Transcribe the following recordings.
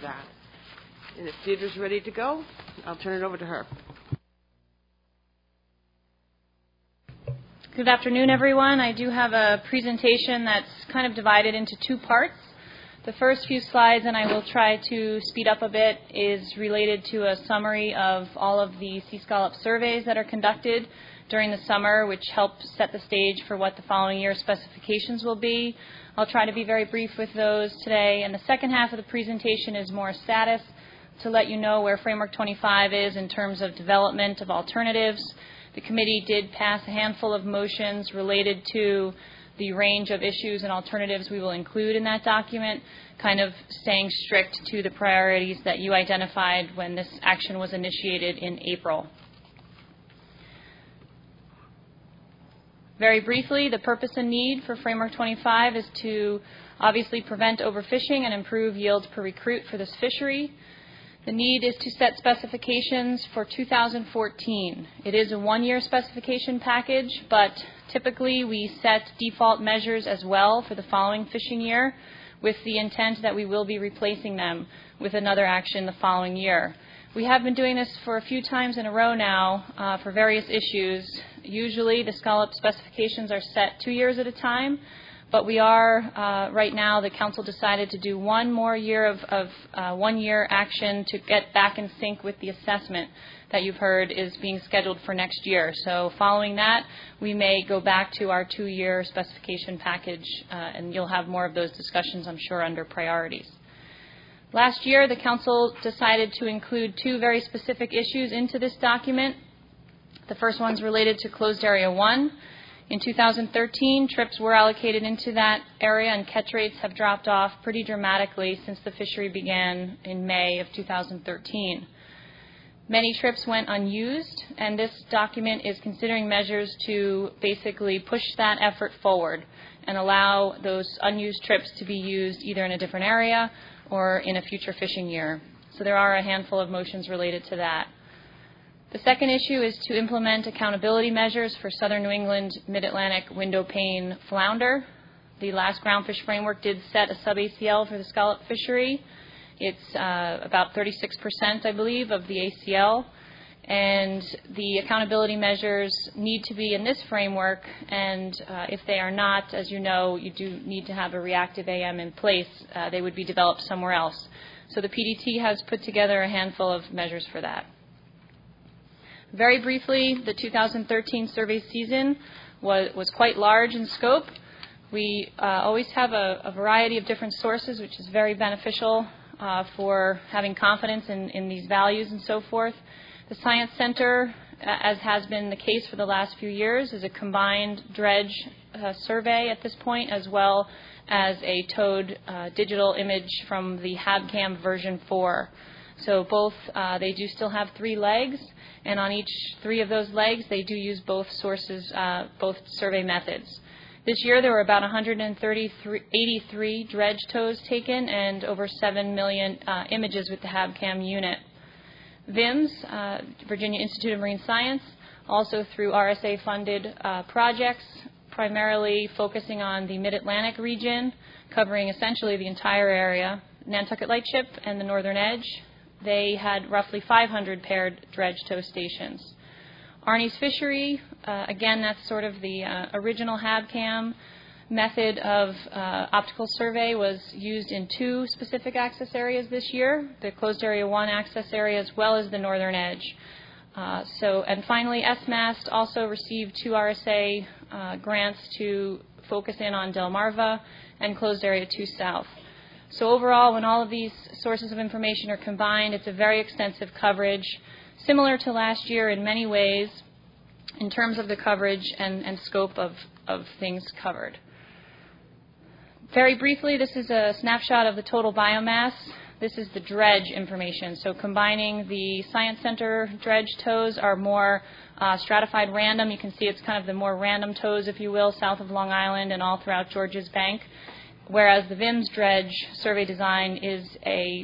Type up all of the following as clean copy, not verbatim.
that. And if Deirdre's ready to go, I'll turn it over to her. Good afternoon, everyone. I do have a presentation that's kind of divided into two parts. The first few slides, and I will try to speed up a bit, is related to a summary of all of the Sea Scallop surveys that are conducted during the summer, which help set the stage for what the following year's specifications will be. I'll try to be very brief with those today. And the second half of the presentation is more status, to let you know where Framework 25 is in terms of development of alternatives. The committee did pass a handful of motions related to the range of issues and alternatives we will include in that document, kind of staying strict to the priorities that you identified when this action was initiated in April. Very briefly, the purpose and need for Framework 25 is to obviously prevent overfishing and improve yields per recruit for this fishery. The need is to set specifications for 2014. It is a one-year specification package, but typically we set default measures as well for the following fishing year with the intent that we will be replacing them with another action the following year. We have been doing this for a few times in a row now for various issues. Usually the scallop specifications are set 2 years at a time, but we are, right now, the council decided to do one more year of one-year action to get back in sync with the assessment that you've heard is being scheduled for next year. So following that, we may go back to our 2-year specification package, and you'll have more of those discussions, I'm sure, under priorities. Last year, the council decided to include 2 very specific issues into this document. The first one's related to Closed Area 1. In 2013, trips were allocated into that area, and catch rates have dropped off pretty dramatically since the fishery began in May of 2013. Many trips went unused, and this document is considering measures to basically push that effort forward and allow those unused trips to be used either in a different area or in a future fishing year. So there are a handful of motions related to that. The second issue is to implement accountability measures for southern New England mid-Atlantic window pane flounder. The last groundfish framework did set a sub-ACL for the scallop fishery. It's about 36%, I believe, of the ACL. And the accountability measures need to be in this framework, and if they are not, as you know, you do need to have a reactive AM in place. They would be developed somewhere else. So the PDT has put together a handful of measures for that. Very briefly, the 2013 survey season was quite large in scope. We always have a variety of different sources, which is very beneficial for having confidence in these values and so forth. The Science Center, as has been the case for the last few years, is a combined dredge survey at this point, as well as a towed digital image from the HabCam version 4. So both, they do still have 3 legs, and on each 3 of those legs, they do use both sources, both survey methods. This year, there were about 183 dredge tows taken and over 7 million images with the HabCam unit. VIMS, Virginia Institute of Marine Science, also through RSA-funded projects, primarily focusing on the Mid-Atlantic region, covering essentially the entire area, Nantucket Lightship and the Northern Edge. They had roughly 500 paired dredge tow stations. Arnie's Fishery, again, that's sort of the original HabCam method of optical survey, was used in 2 specific access areas this year, the Closed Area 1 access area as well as the Northern Edge. And finally, SMAST also received 2 RSA grants to focus in on Delmarva and Closed Area 2 South. So overall, when all of these sources of information are combined, it's a very extensive coverage, similar to last year in many ways in terms of the coverage and scope of things covered. Very briefly, this is a snapshot of the total biomass. This is the dredge information. So combining the Science Center dredge tows are more stratified random. You can see it's kind of the more random tows, if you will, south of Long Island and all throughout Georges Bank. Whereas the VIMS dredge survey design is a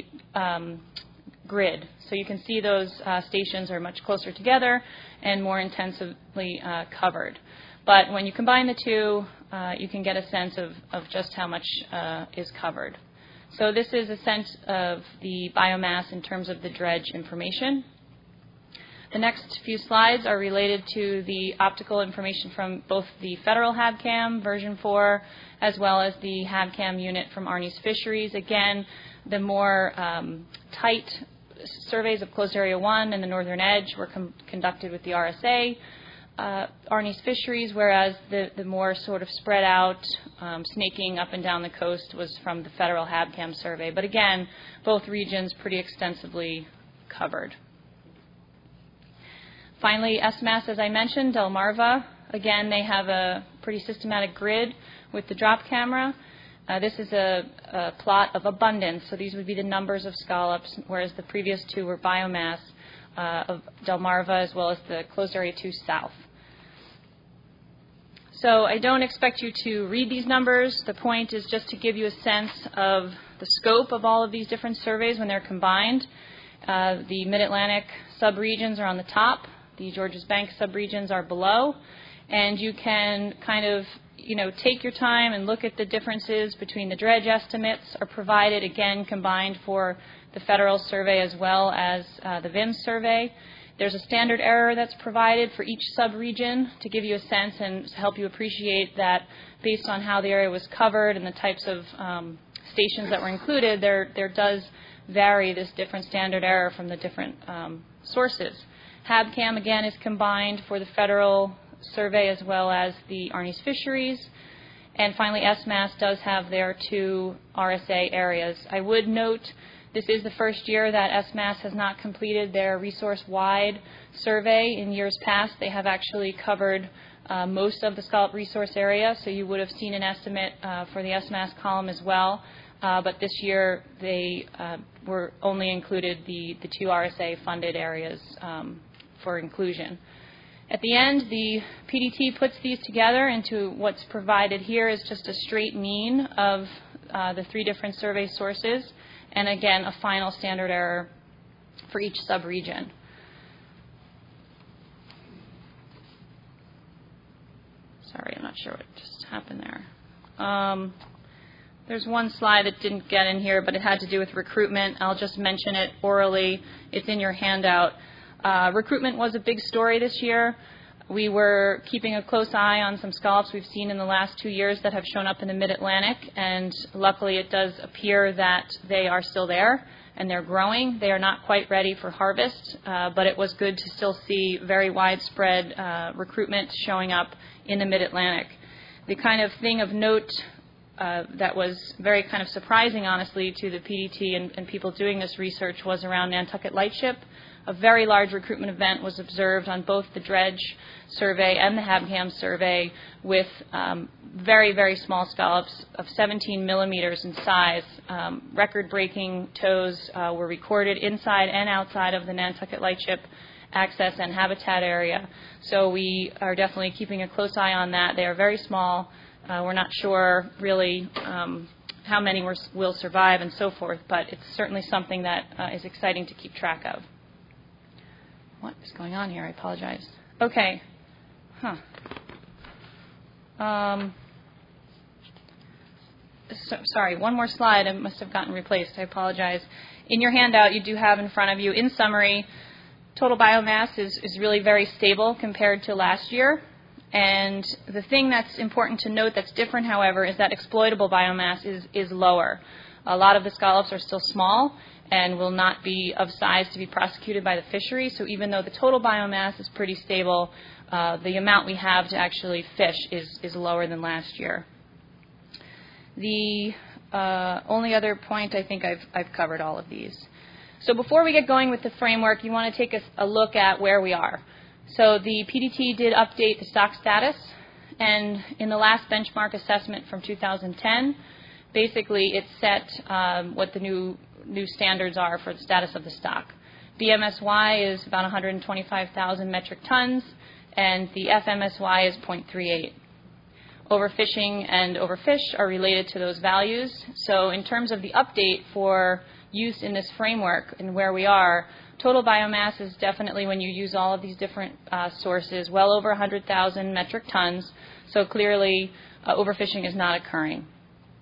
grid. So you can see those stations are much closer together and more intensively covered. But when you combine the 2, you can get a sense of just how much is covered. So this is a sense of the biomass in terms of the dredge information. The next few slides are related to the optical information from both the federal HABCAM version 4 as well as the HABCAM unit from Arnie's Fisheries. Again, the more tight surveys of Closed Area 1 and the northern edge were conducted with the RSA, Arnie's Fisheries, whereas the more sort of spread out, snaking up and down the coast was from the federal HABCAM survey. But again, both regions pretty extensively covered. Finally, SMAS, as I mentioned, Delmarva. Again, they have a pretty systematic grid with the drop camera. This is a plot of abundance, so these would be the numbers of scallops, whereas the previous two were biomass of Delmarva as well as the Closed Area 2 South. So I don't expect you to read these numbers. The point is just to give you a sense of the scope of all of these different surveys when they're combined. The Mid-Atlantic subregions are on the top. The Georges Bank subregions are below. And you can kind of, take your time and look at the differences between the dredge estimates are provided, again, combined for the federal survey as well as the VIM survey. There's a standard error that's provided for each subregion to give you a sense and to help you appreciate that based on how the area was covered and the types of stations that were included, there does vary this different standard error from the different sources. HABCAM, again, is combined for the federal survey as well as the Arnie's Fisheries. And finally, SMAS does have their two RSA areas. I would note this is the first year that SMAS has not completed their resource-wide survey. In years past, they have actually covered most of the scallop resource area, so you would have seen an estimate for the SMAS column as well. But this year, they were only included the two RSA-funded areas for inclusion. At the end, the PDT puts these together into what's provided here is just a straight mean of the three different survey sources, and again, a final standard error for each subregion. Sorry, I'm not sure what just happened there. There's one slide that didn't get in here, but it had to do with recruitment. I'll just mention it orally. It's in your handout. Recruitment was a big story this year. We were keeping a close eye on some scallops we've seen in the last 2 years that have shown up in the Mid-Atlantic, and luckily it does appear that they are still there and they're growing. They are not quite ready for harvest, but it was good to still see very widespread recruitment showing up in the Mid-Atlantic. The kind of thing of note that was very kind of surprising, honestly, to the PDT and people doing this research was around Nantucket Lightship. A very large recruitment event was observed on both the dredge survey and the HABCAM survey with very, very small scallops of 17 millimeters in size. Record-breaking tows were recorded inside and outside of the Nantucket Lightship access and habitat area. So we are definitely keeping a close eye on that. They are very small. We're not sure really how many will survive and so forth, but it's certainly something that is exciting to keep track of. What is going on here? I apologize. Okay. Sorry, one more slide. I must have gotten replaced. I apologize. In your handout, you do have in front of you, in summary, total biomass is really very stable compared to last year. And the thing that's important to note that's different, however, is that exploitable biomass is lower. A lot of the scallops are still small and will not be of size to be prosecuted by the fishery. So even though the total biomass is pretty stable, the amount we have to actually fish is lower than last year. The only other point, I think I've covered all of these. So before we get going with the framework, you want to take a look at where we are. So the PDT did update the stock status, and in the last benchmark assessment from 2010, basically it set what the new standards are for the status of the stock. BMSY is about 125,000 metric tons, and the FMSY is 0.38. Overfishing and overfish are related to those values. So in terms of the update for use in this framework and where we are, total biomass is definitely, when you use all of these different sources, well over 100,000 metric tons. So clearly, overfishing is not occurring.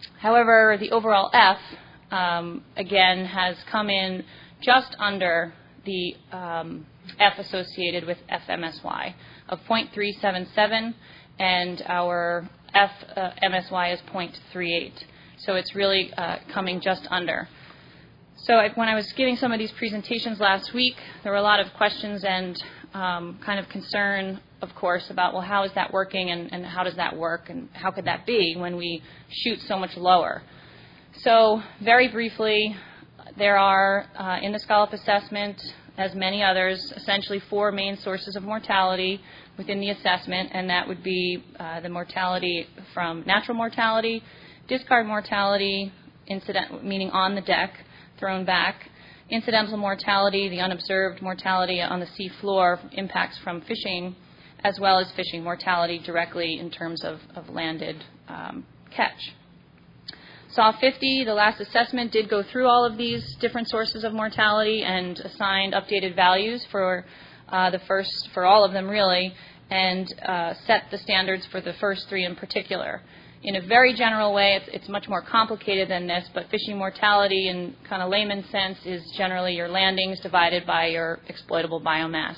However, the overall F, again, has come in just under the F associated with FMSY of 0.377, and our FMSY is 0.38. So it's really coming just under. So when I was giving some of these presentations last week, there were a lot of questions and kind of concern, of course, about, well, how is that working and how does that work and how could that be when we shoot so much lower? So very briefly, there are, in the SCOLLOP assessment, as many others, essentially 4 main sources of mortality within the assessment, and that would be the mortality from natural mortality, discard mortality, meaning on the deck, thrown back, incidental mortality, the unobserved mortality on the sea floor, impacts from fishing, as well as fishing mortality directly in terms of landed catch. SAW 50, the last assessment, did go through all of these different sources of mortality and assigned updated values for all of them really, and set the standards for the first 3 in particular. In a very general way, it's much more complicated than this, but fishing mortality in kind of layman's sense is generally your landings divided by your exploitable biomass.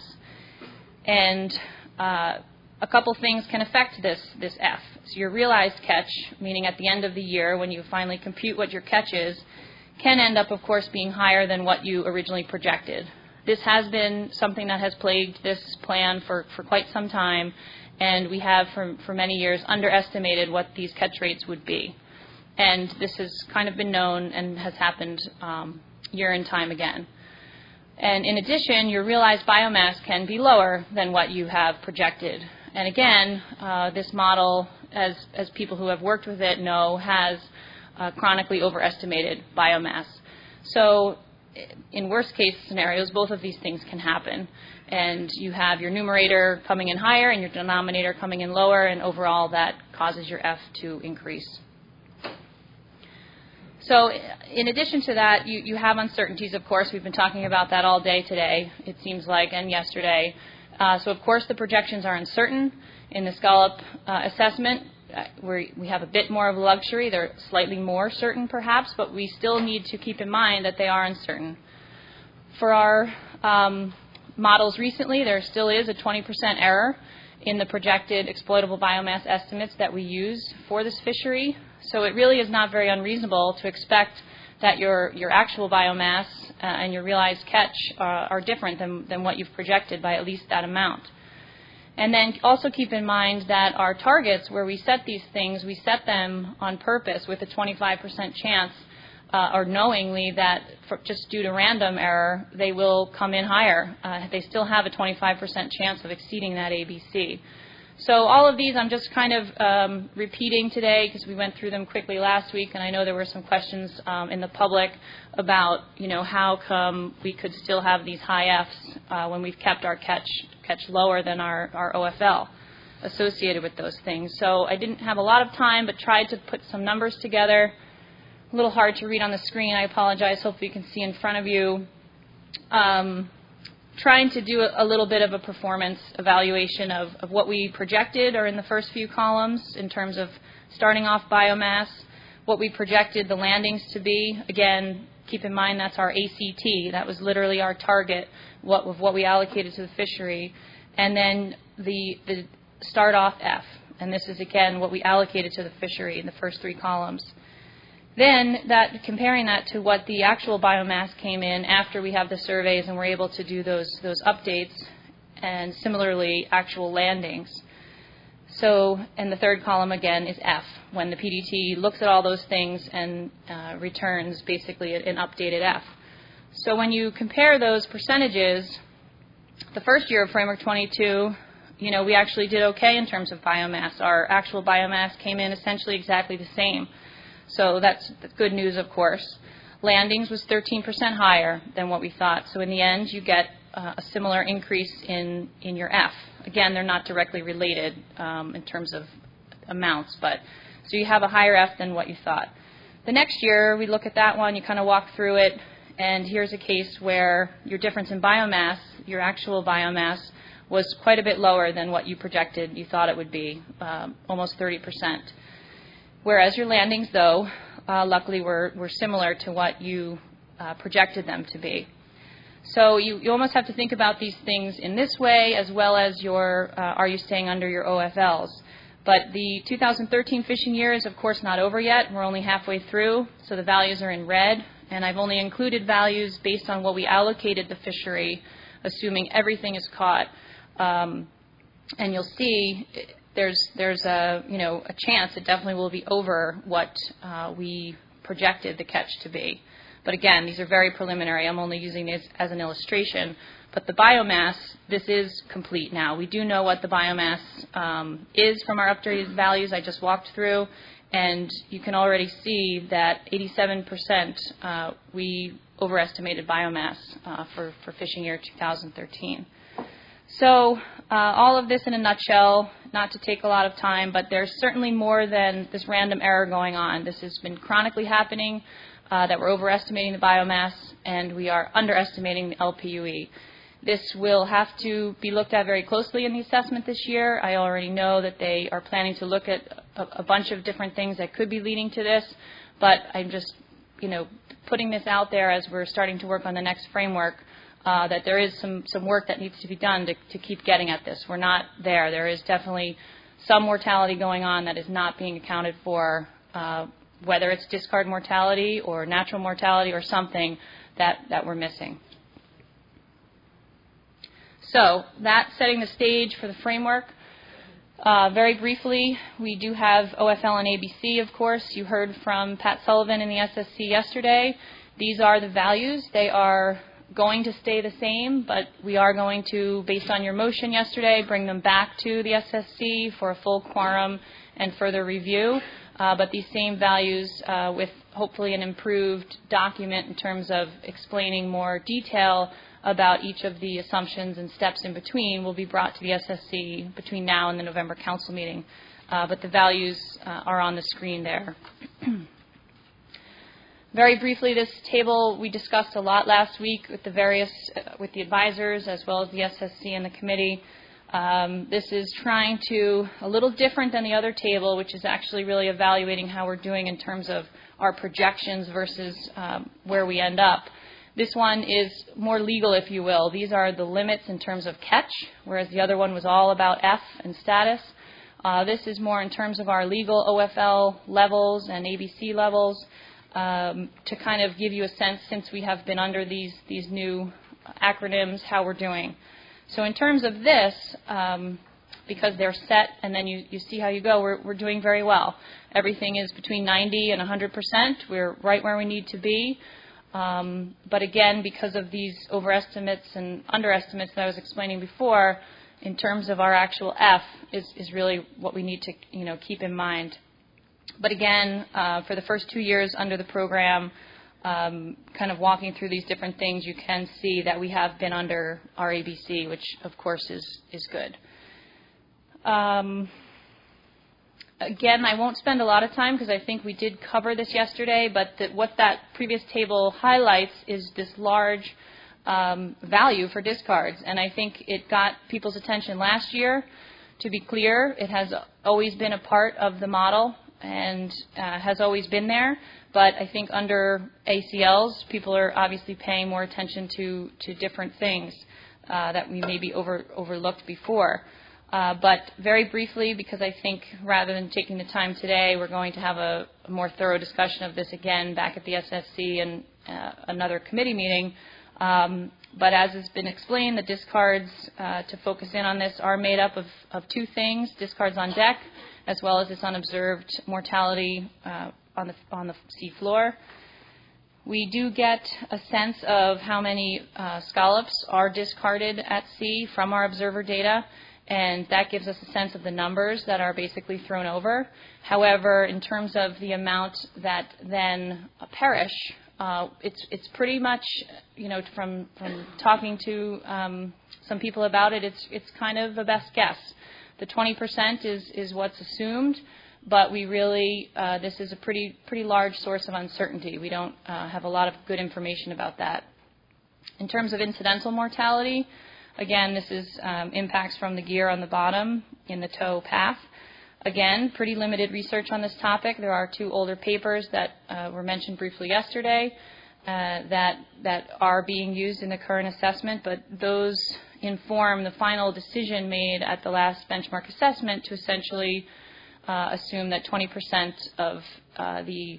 And a couple things can affect this F. So your realized catch, meaning at the end of the year when you finally compute what your catch is, can end up, of course, being higher than what you originally projected. This has been something that has plagued this plan for quite some time, and we have for many years underestimated what these catch rates would be. And this has kind of been known and has happened year and time again. And in addition, your realized biomass can be lower than what you have projected. And again, this model, as people who have worked with it know, has chronically overestimated biomass. So in worst case scenarios, both of these things can happen. And you have your numerator coming in higher and your denominator coming in lower, and overall that causes your F to increase. So in addition to that, you have uncertainties, of course. We've been talking about that all day today, it seems like, and yesterday. So, of course, the projections are uncertain. In the SCOLLOP assessment, we have a bit more of a luxury. They're slightly more certain, perhaps, but we still need to keep in mind that they are uncertain. For our models recently, there still is a 20% error in the projected exploitable biomass estimates that we use for this fishery. So it really is not very unreasonable to expect that your actual biomass and your realized catch are different than what you've projected by at least that amount. And then also keep in mind that our targets, where we set these things, we set them on purpose with a 25% chance, or knowingly that just due to random error, they will come in higher. They still have a 25% chance of exceeding that ABC. So all of these I'm just kind of repeating today because we went through them quickly last week, and I know there were some questions in the public about, how come we could still have these high Fs when we've kept our catch lower than our OFL associated with those things. So I didn't have a lot of time, but tried to put some numbers together. A little hard to read on the screen. I apologize. Hopefully you can see in front of you. Trying to do a little bit of a performance evaluation of what we projected or in the first few columns in terms of starting off biomass, what we projected the landings to be. Again, keep in mind that's our ACT. That was literally our target, what we allocated to the fishery. And then the start off F. And this is, again, what we allocated to the fishery in the first 3 columns. Then comparing that to what the actual biomass came in after we have the surveys and we're able to do those updates, and similarly actual landings. So, and the third column again is F, when the PDT looks at all those things and returns basically an updated F. So when you compare those percentages, the first year of Framework 22, we actually did okay in terms of biomass. Our actual biomass came in essentially exactly the same. So that's good news, of course. Landings was 13% higher than what we thought. So in the end, you get a similar increase in your F. Again, they're not directly related in terms of amounts, but so you have a higher F than what you thought. The next year, we look at that one, you kind of walk through it, and here's a case where your difference in biomass, your actual biomass, was quite a bit lower than what you projected you thought it would be, almost 30%. whereas your landings, though, luckily were similar to what you projected them to be. So you almost have to think about these things in this way, as well as your are you staying under your OFLs. But the 2013 fishing year is, of course, not over yet. We're only halfway through, so the values are in red. And I've only included values based on what we allocated the fishery, assuming everything is caught. And you'll see there's a chance it definitely will be over what we projected the catch to be. But again, these are very preliminary. I'm only using this as an illustration. But the biomass, this is complete now. We do know what the biomass is from our updated values I just walked through. And you can already see that 87% we overestimated biomass for fishing year 2013. So all of this in a nutshell, not to take a lot of time, but there's certainly more than this random error going on. This has been chronically happening, that we're overestimating the biomass, and we are underestimating the LPUE. This will have to be looked at very closely in the assessment this year. I already know that they are planning to look at a bunch of different things that could be leading to this, but I'm just, putting this out there as we're starting to work on the next framework, that there is some work that needs to be done to keep getting at this. We're not there. There is definitely some mortality going on that is not being accounted for, whether it's discard mortality or natural mortality or something that we're missing. So that's setting the stage for the framework. Very briefly, we do have OFL and ABC, of course. You heard from Pat Sullivan in the SSC yesterday. These are the values. They are going to stay the same, but we are going to, based on your motion yesterday, bring them back to the SSC for a full quorum and further review. But these same values with hopefully an improved document in terms of explaining more detail about each of the assumptions and steps in between will be brought to the SSC between now and the November Council meeting. But the values are on the screen there. Very briefly, this table we discussed a lot last week with with the advisors as well as the SSC and the committee. This is trying to, a little different than the other table, which is actually really evaluating how we're doing in terms of our projections versus where we end up. This one is more legal, if you will. These are the limits in terms of catch, whereas the other one was all about F and status. This is more in terms of our legal OFL levels and ABC levels to kind of give you a sense, since we have been under these new acronyms, how we're doing. So in terms of this, because they're set and then you see how you go, we're doing very well. Everything is between 90 and 100%. We're right where we need to be. But again, because of these overestimates and underestimates that I was explaining before, in terms of our actual F is really what we need to keep in mind. But again, for the first 2 years under the program, kind of walking through these different things, you can see that we have been under our ABC, which of course is good. Again, I won't spend a lot of time because I think we did cover this yesterday, but what that previous table highlights is this large value for discards. And I think it got people's attention last year. To be clear, it has always been a part of the model and has always been there. But I think under ACLs, people are obviously paying more attention to different things that we maybe overlooked before. But very briefly, because I think rather than taking the time today, we're going to have a more thorough discussion of this again back at the SSC and another committee meeting. But as has been explained, the discards, to focus in on this, are made up of two things: discards on deck, as well as this unobserved mortality on the sea floor. We do get a sense of how many scallops are discarded at sea from our observer data, and that gives us a sense of the numbers that are basically thrown over. However, in terms of the amount that then perish, it's pretty much, from talking to some people about it, it's kind of a best guess. The 20% is what's assumed, but we really, this is a pretty large source of uncertainty. We don't have a lot of good information about that. In terms of incidental mortality, again, this is impacts from the gear on the bottom in the tow path. Again, pretty limited research on this topic. There are 2 older papers that were mentioned briefly yesterday that are being used in the current assessment, but those inform the final decision made at the last benchmark assessment to essentially assume that 20% of the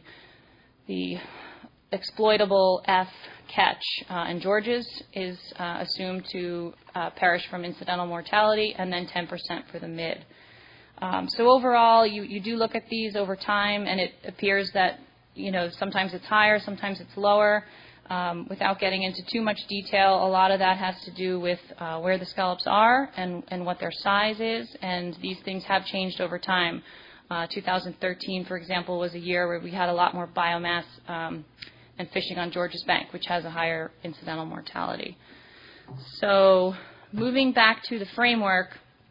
exploitable F catch in Georges is assumed to perish from incidental mortality, and then 10% for the mid. So overall, you do look at these over time, and it appears that sometimes it's higher, sometimes it's lower. Without getting into too much detail, a lot of that has to do with where the scallops are and what their size is, and these things have changed over time. 2013, for example, was a year where we had a lot more biomass and fishing on Georges Bank, which has a higher incidental mortality. So moving back to the framework,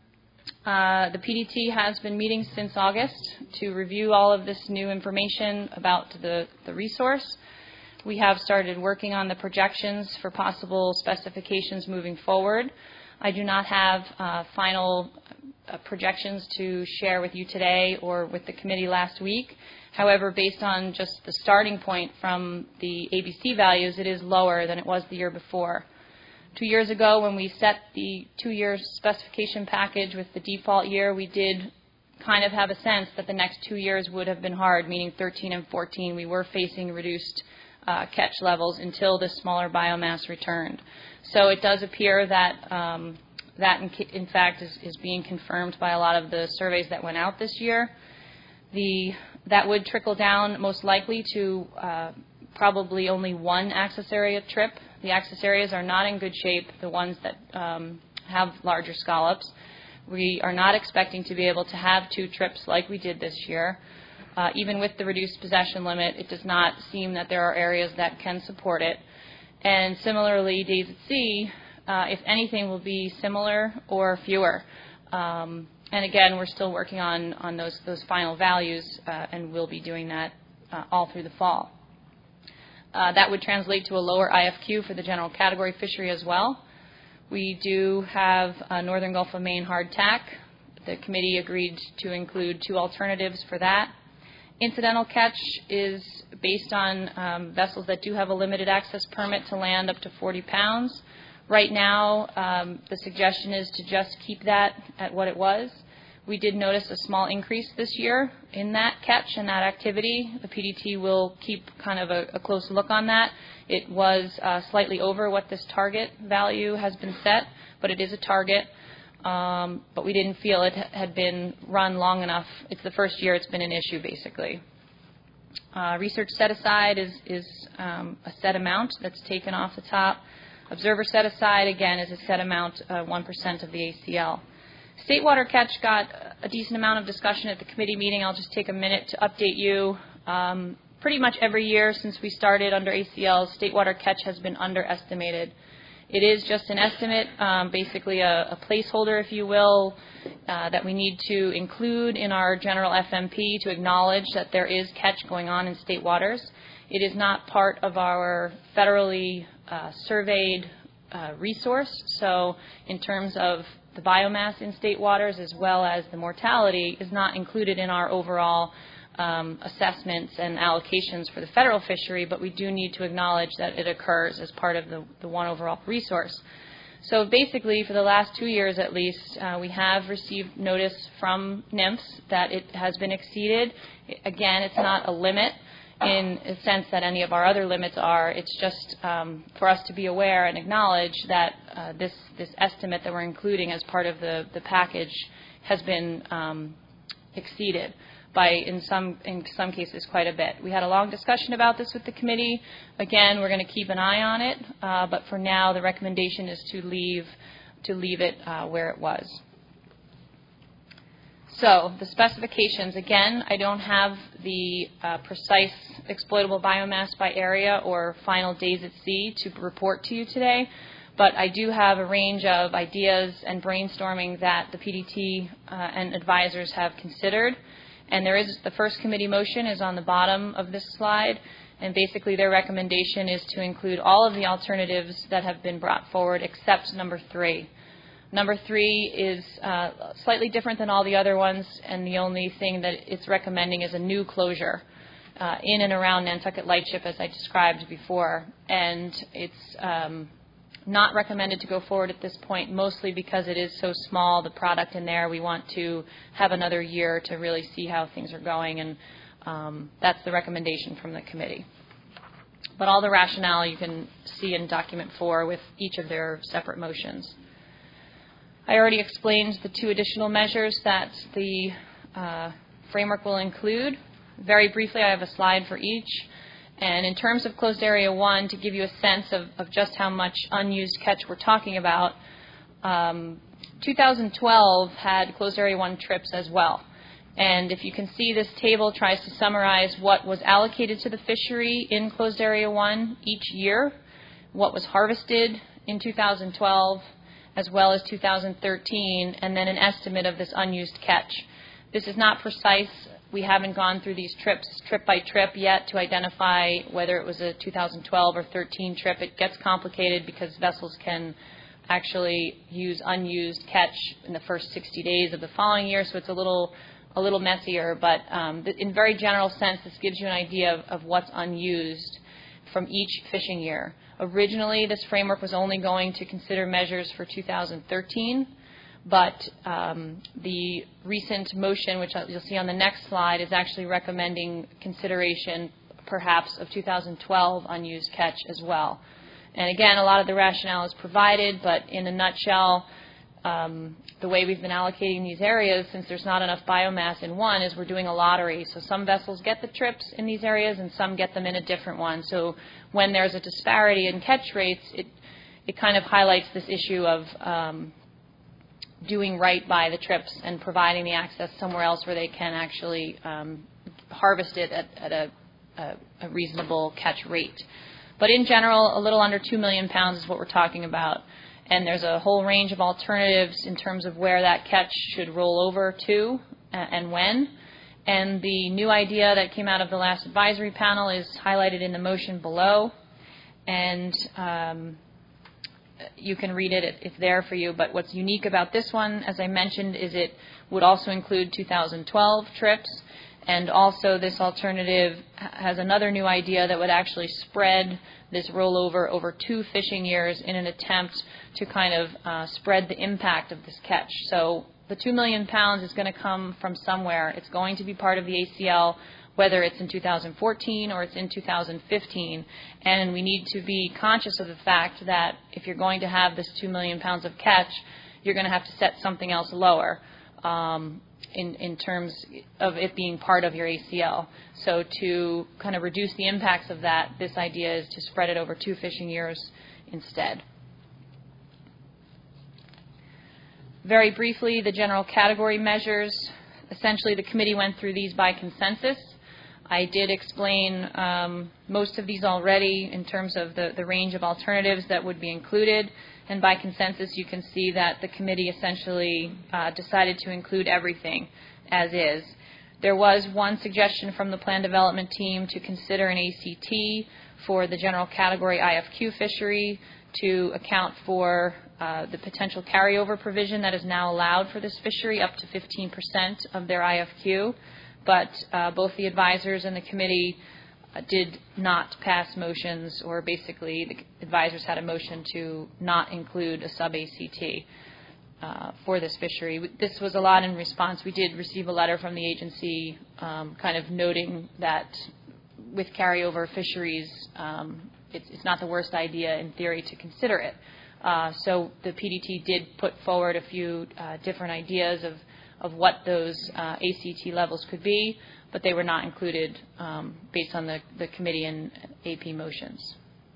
the PDT has been meeting since August to review all of this new information about the resource. We have started working on the projections for possible specifications moving forward. I do not have final projections to share with you today or with the committee last week. However, based on just the starting point from the ABC values, it is lower than it was the year before. 2 years ago, when we set the 2-year specification package with the default year, we did kind of have a sense that the next 2 years would have been hard, meaning 13 and 14. We were facing reduced catch levels until the smaller biomass returned. So it does appear that that, in fact, is being confirmed by a lot of the surveys that went out this year. That would trickle down most likely to probably only 1 access area trip. The access areas are not in good shape, the ones that have larger scallops. We are not expecting to be able to have 2 trips like we did this year. Even with the reduced possession limit, it does not seem that there are areas that can support it. And similarly, days at sea, if anything, will be similar or fewer. And again, we're still working on those final values, and we'll be doing that all through the fall. That would translate to a lower IFQ for the general category fishery as well. We do have Northern Gulf of Maine hardtack. The committee agreed to include 2 alternatives for that. Incidental catch is based on vessels that do have a limited access permit to land up to 40 pounds. Right now, the suggestion is to just keep that at what it was. We did notice a small increase this year in that catch and that activity. The PDT will keep kind of a close look on that. It was slightly over what this target value has been set, but it is a target. But we didn't feel it had been run long enough. It's the first year it's been an issue, basically. Research set aside is a set amount that's taken off the top. Observer set aside, again, is a set amount, 1% of the ACL. State water catch got a decent amount of discussion at the committee meeting. I'll just take a minute to update you. Pretty much every year since we started under ACL, state water catch has been underestimated. It is just an estimate, basically a placeholder, if you will, that we need to include in our general FMP to acknowledge that there is catch going on in state waters. It is not part of our federally surveyed resource, so in terms of the biomass in state waters as well as the mortality is not included in our overall assessments and allocations for the federal fishery, but we do need to acknowledge that it occurs as part of the one overall resource. So basically, for the last 2 years at least, we have received notice from NMFS that it has been exceeded. Again, it's not a limit in a sense that any of our other limits are. It's just for us to be aware and acknowledge that this estimate that we're including as part of the package has been exceeded by, in some cases, quite a bit. We had a long discussion about this with the committee. Again, we're going to keep an eye on it, but for now, the recommendation is to leave it where it was. So the specifications, again, I don't have the precise exploitable biomass by area or final days at sea to report to you today, but I do have a range of ideas and brainstorming that the PDT and advisors have considered. And there is the first committee motion is on the bottom of this slide, and basically their recommendation is to include all of the alternatives that have been brought forward except number 3. Number 3 is slightly different than all the other ones, and the only thing that it's recommending is a new closure in and around Nantucket Lightship, as I described before. And it's not recommended to go forward at this point, mostly because it is so small, the product in there. We want to have another year to really see how things are going, and that's the recommendation from the committee. But all the rationale you can see in Document 4 with each of their separate motions. I already explained the 2 additional measures that the framework will include. Very briefly, I have a slide for each. And in terms of Closed Area 1, to give you a sense of just how much unused catch we're talking about, 2012 had Closed Area 1 trips as well. And if you can see, this table tries to summarize what was allocated to the fishery in Closed Area 1 each year, what was harvested in 2012, as well as 2013, and then an estimate of this unused catch. This is not precise. We haven't gone through these trips trip by trip yet to identify whether it was a 2012 or 13 trip. It gets complicated because vessels can actually use unused catch in the first 60 days of the following year, so it's a little messier, but in very general sense, this gives you an idea of what's unused from each fishing year. Originally, this framework was only going to consider measures for 2013, but the recent motion, which you'll see on the next slide, is actually recommending consideration, perhaps, of 2012 unused catch as well. And again, a lot of the rationale is provided, but in a nutshell, the way we've been allocating these areas, since there's not enough biomass in one, is we're doing a lottery. So some vessels get the trips in these areas and some get them in a different one. So when there's a disparity in catch rates, it kind of highlights this issue of doing right by the trips and providing the access somewhere else where they can actually harvest it at a reasonable catch rate. But in general, a little under 2 million pounds is what we're talking about. And there's a whole range of alternatives in terms of where that catch should roll over to and when. And the new idea that came out of the last advisory panel is highlighted in the motion below. And you can read it. It's there for you. But what's unique about this one, as I mentioned, is it would also include 2012 trips. And also this alternative has another new idea that would actually spread this rollover over 2 fishing years in an attempt to kind of spread the impact of this catch. So the 2 million pounds is going to come from somewhere. It's going to be part of the ACL, whether it's in 2014 or it's in 2015. And we need to be conscious of the fact that if you're going to have this 2 million pounds of catch, you're going to have to set something else lower. In terms of it being part of your ACL. So to kind of reduce the impacts of that, this idea is to spread it over 2 fishing years instead. Very briefly, the general category measures. Essentially, the committee went through these by consensus. I did explain most of these already in terms of the range of alternatives that would be included. And by consensus, you can see that the committee essentially decided to include everything as is. There was one suggestion from the plan development team to consider an ACT for the general category IFQ fishery to account for the potential carryover provision that is now allowed for this fishery, up to 15% of their IFQ. But both the advisors and the committee did not pass motions, or basically the advisors had a motion to not include a sub-ACT for this fishery. This was a lot in response. We did receive a letter from the agency kind of noting that with carryover fisheries, it's not the worst idea in theory to consider it. So the PDT did put forward a few different ideas of what those ACT levels could be, but they were not included based on the committee and AP motions.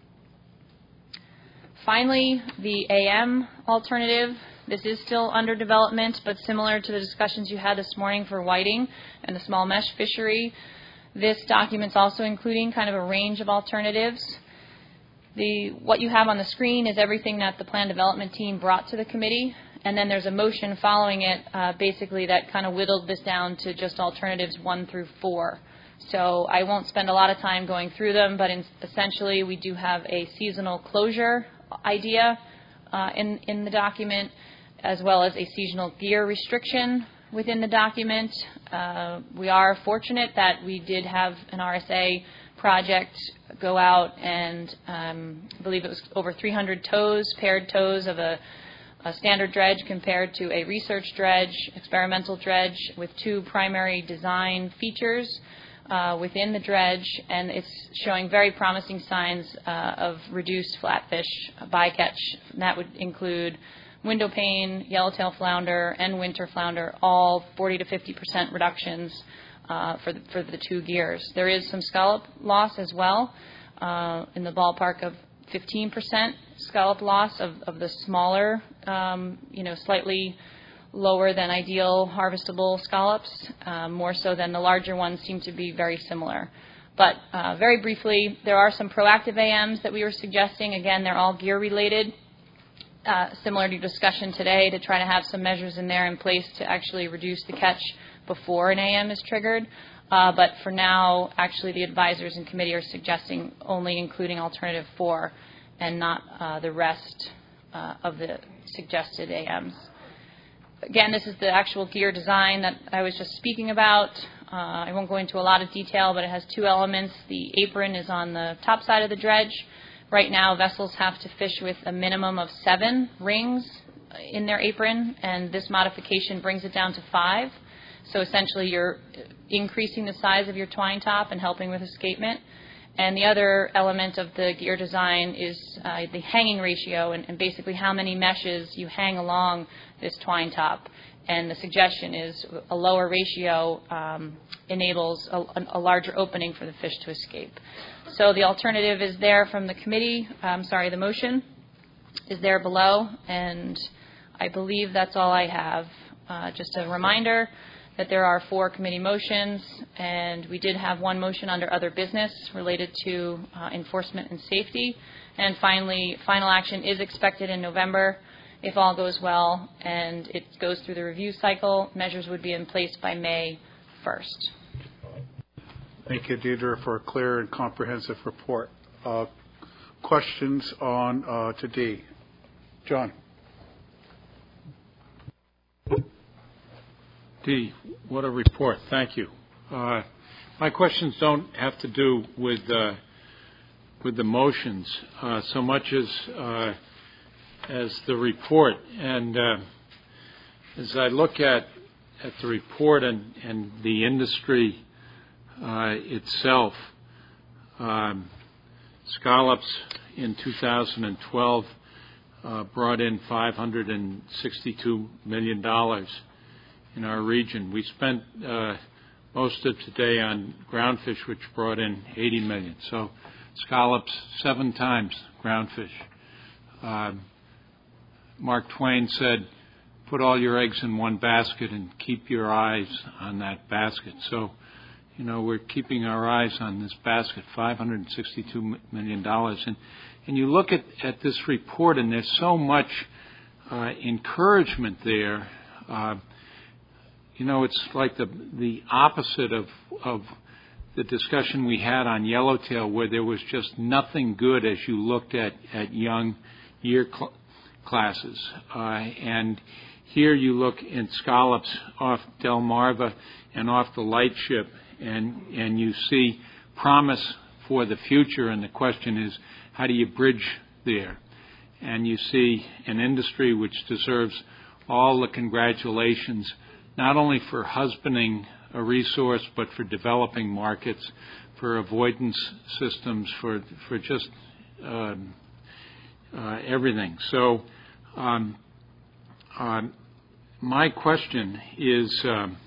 Finally, the AM alternative. This is still under development, but similar to the discussions you had this morning for whiting and the small mesh fishery, this document's also including kind of a range of alternatives. What you have on the screen is everything that the plan development team brought to the committee. And then there's a motion following it, basically, that kind of whittled this down to just alternatives 1 through 4. So I won't spend a lot of time going through them, but essentially we do have a seasonal closure idea in the document, as well as a seasonal gear restriction within the document. We are fortunate that we did have an RSA project go out and I believe it was over 300 tows, paired tows of a standard dredge compared to a research dredge, experimental dredge, with two primary design features within the dredge, and it's showing very promising signs of reduced flatfish bycatch. And that would include window pane, yellowtail flounder, and winter flounder, all 40 to 50% reductions for the two gears. There is some scallop loss as well, in the ballpark of 15% scallop loss of the smaller, slightly lower than ideal harvestable scallops, more so than the larger ones seem to be very similar. But very briefly, there are some proactive AMs that we were suggesting. Again, they're all gear related, similar to discussion today, to try to have some measures in there in place to actually reduce the catch before an AM is triggered. But for now, actually the advisors and committee are suggesting only including alternative 4 and not the rest of the suggested AMs. Again, this is the actual gear design that I was just speaking about. I won't go into a lot of detail, but it has two elements. The apron is on the top side of the dredge. Right now, vessels have to fish with a minimum of 7 rings in their apron, and this modification brings it down to 5. So essentially, you're increasing the size of your twine top and helping with escapement. And the other element of the gear design is the hanging ratio and basically how many meshes you hang along this twine top. And the suggestion is a lower ratio enables a larger opening for the fish to escape. So the alternative is there from the committee. The motion is there below. And I believe that's all I have. Just a reminder that there are 4 committee motions, and we did have one motion under other business related to enforcement and safety. And finally, final action is expected in November if all goes well, and it goes through the review cycle. Measures would be in place by May 1st. Thank you, Deidre, for a clear and comprehensive report. Questions on to D. John. D, what a report. Thank you. My questions don't have to do with the motions so much as the report. And as I look at the report and the industry itself, scallops in 2012 brought in $562 million in our region. We spent most of today on groundfish, which brought in $80 million. So scallops 7 times groundfish. Mark Twain said, put all your eggs in one basket and keep your eyes on that basket. So, we're keeping our eyes on this basket, $562 million. And you look at this report, and there's so much encouragement there. It's like the opposite of the discussion we had on yellowtail, where there was just nothing good as you looked at young year classes. And here you look in scallops off Delmarva and off the lightship, and you see promise for the future. And the question is, how do you bridge there? And you see an industry which deserves all the congratulations, not only for husbanding a resource, but for developing markets, for avoidance systems, for just everything. So my question is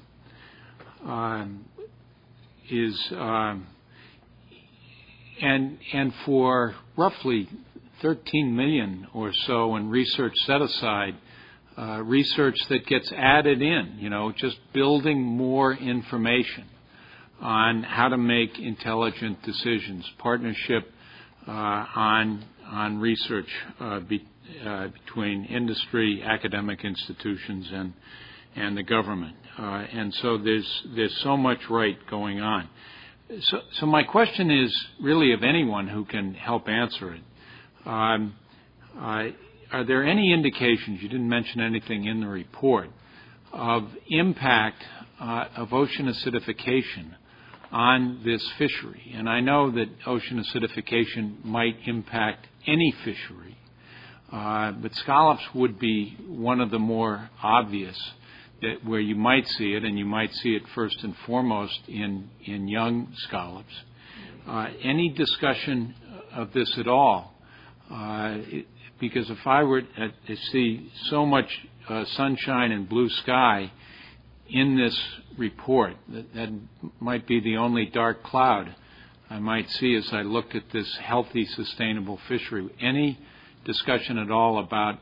and for roughly 13 million or so in research set aside, research that gets added in, just building more information on how to make intelligent decisions, partnership on research between industry, academic institutions, and the government. And so there's so much right going on. So my question is really of anyone who can help answer it. are there any indications, you didn't mention anything in the report, of impact of ocean acidification on this fishery? And I know that ocean acidification might impact any fishery, but scallops would be one of the more obvious where you might see it, and you might see it first and foremost in young scallops. Any discussion of this at all? Because if I were to see so much sunshine and blue sky in this report, that might be the only dark cloud I might see as I looked at this healthy, sustainable fishery. Any discussion at all about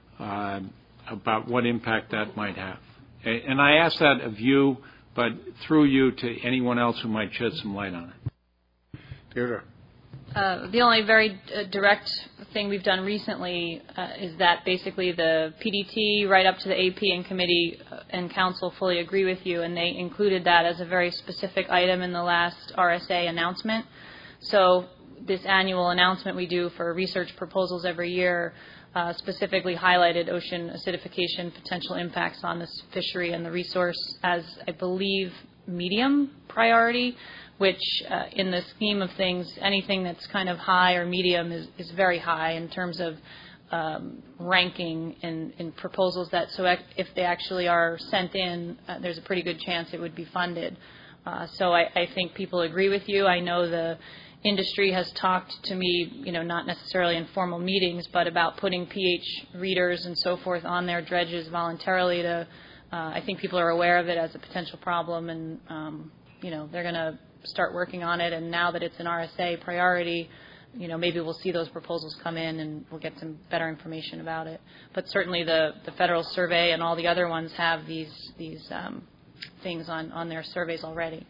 what impact that might have? And I ask that of you, but through you to anyone else who might shed some light on it. Deirdre. The only very direct thing we've done recently is that basically the PDT, right up to the AP and committee and council fully agree with you, and they included that as a very specific item in the last RSA announcement. So this annual announcement we do for research proposals every year specifically highlighted ocean acidification potential impacts on this fishery and the resource as, I believe, medium priority, which in the scheme of things, anything that's kind of high or medium is very high in terms of ranking in proposals that, so if they actually are sent in, there's a pretty good chance it would be funded. So I think people agree with you. I know the industry has talked to me, not necessarily in formal meetings, but about putting pH readers and so forth on their dredges voluntarily to, I think people are aware of it as a potential problem, and, they're going to start working on it. And now that it's an RSA priority, maybe we'll see those proposals come in and we'll get some better information about it. But certainly the Federal Survey and all the other ones have these things on their surveys already.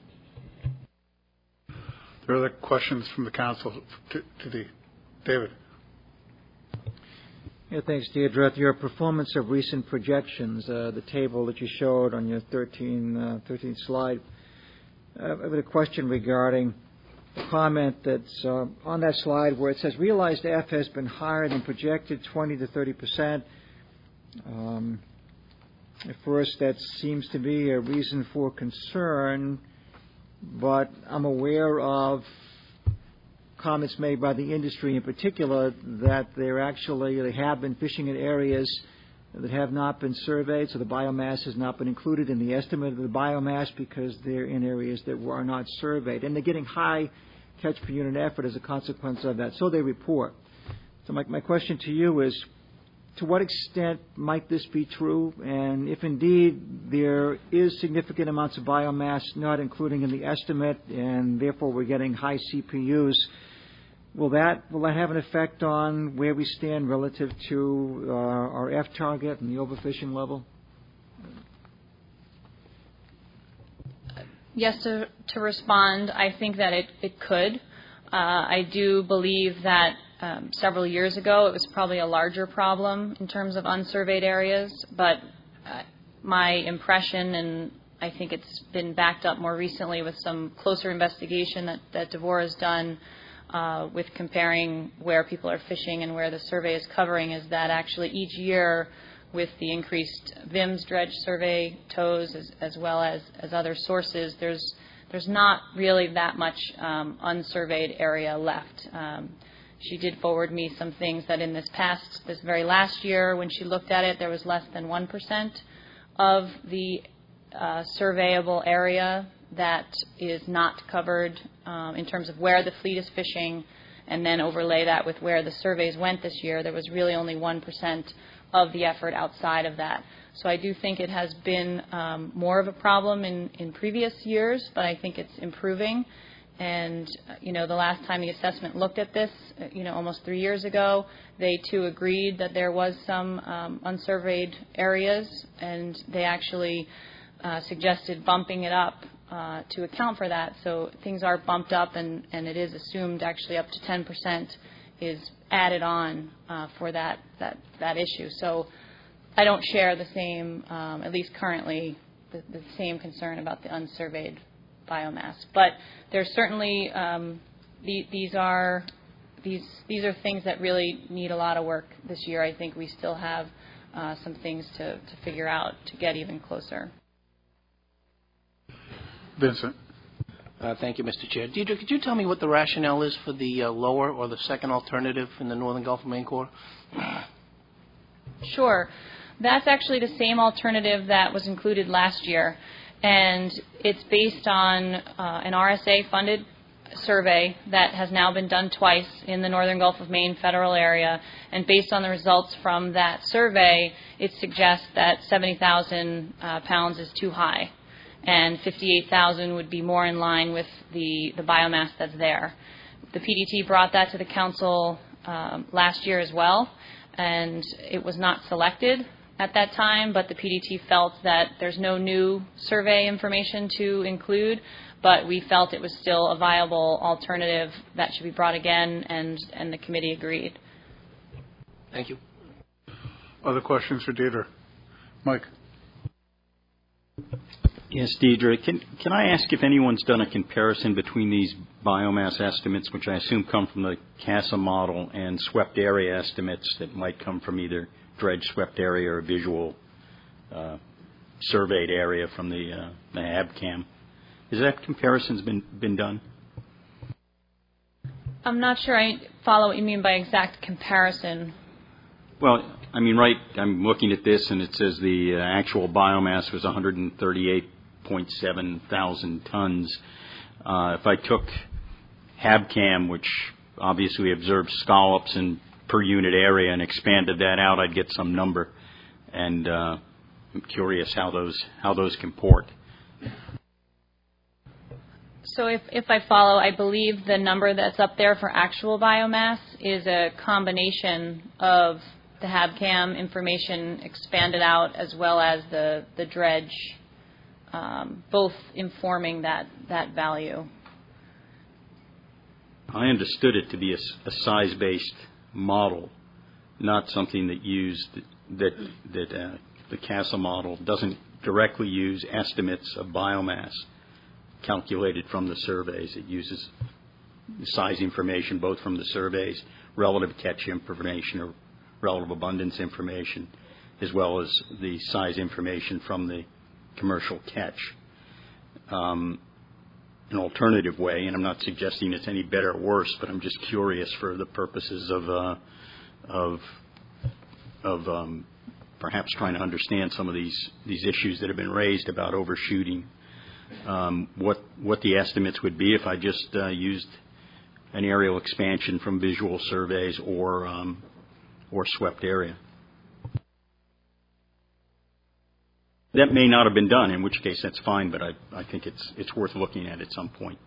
There are other questions from the council to David. Yeah, thanks, Deirdre. Your performance of recent projections, the table that you showed on your 13th slide, I have a question regarding the comment that's on that slide where it says realized F has been higher than projected 20 to 30%. At first, that seems to be a reason for concern, but I'm aware of comments made by the industry in particular that they have been fishing in areas that have not been surveyed, so the biomass has not been included in the estimate of the biomass because they're in areas that are not surveyed. And they're getting high catch per unit effort as a consequence of that. So they report. So my question to you is, to what extent might this be true? And if indeed there is significant amounts of biomass not including in the estimate, and therefore we're getting high CPUs, will that have an effect on where we stand relative to our F target and the overfishing level? Yes, to respond, I think that it could. I do believe that several years ago it was probably a larger problem in terms of unsurveyed areas, but my impression, and I think it's been backed up more recently with some closer investigation that DeVore has done with comparing where people are fishing and where the survey is covering, is that actually each year with the increased VIMS dredge survey tows as well as other sources, there's not really that much unsurveyed area left. She did forward me some things that in this very last year when she looked at it, there was less than 1% of the surveyable area that is not covered in terms of where the fleet is fishing, and then overlay that with where the surveys went this year. There was really only 1% of the effort outside of that. So I do think it has been more of a problem in previous years, but I think it's improving. And, the last time the assessment looked at this, almost 3 years ago, they too agreed that there was some unsurveyed areas, and they actually suggested bumping it up to account for that. So things are bumped up, and it is assumed actually up to 10% is added on for that issue. So I don't share the same, at least currently, the same concern about the unsurveyed biomass. But there's certainly, these are these are things that really need a lot of work this year. I think we still have some things to figure out to get even closer. Vincent. Thank you, Mr. Chair. Deidre, could you tell me what the rationale is for the lower or the second alternative in the Northern Gulf of Maine Corps? Sure. That's actually the same alternative that was included last year, and it's based on an RSA-funded survey that has now been done twice in the Northern Gulf of Maine federal area, and based on the results from that survey, it suggests that 70,000 pounds is too high, and 58,000 would be more in line with the biomass that's there. The PDT brought that to the council last year as well, and it was not selected at that time, but the PDT felt that there's no new survey information to include, but we felt it was still a viable alternative that should be brought again, and the committee agreed. Thank you. Other questions for Deidre? Mike. Yes, Deidre, can I ask if anyone's done a comparison between these biomass estimates, which I assume come from the CASA model, and swept area estimates that might come from either dredge swept area or visual surveyed area from the HABCAM? Has that comparison's been done? I'm not sure I follow what you mean by exact comparison. Well, I mean, right, I'm looking at this, and it says the actual biomass was 138.7 thousand tons. If I took HABCAM, which obviously observes scallops and per unit area, and expanded that out, I'd get some number. And I'm curious how those comport. So if I follow, I believe the number that's up there for actual biomass is a combination of the HABCAM information expanded out as well as the dredge, both informing that value. I understood it to be a size-based model, not something that the CASA model doesn't directly use estimates of biomass calculated from the surveys. It uses size information both from the surveys, relative catch information or relative abundance information, as well as the size information from the commercial catch. An alternative way, and I'm not suggesting it's any better or worse, but I'm just curious for the purposes of perhaps trying to understand some of these issues that have been raised about overshooting. What the estimates would be if I just used an aerial expansion from visual surveys or swept area. That may not have been done, in which case that's fine, but I think it's worth looking at some point.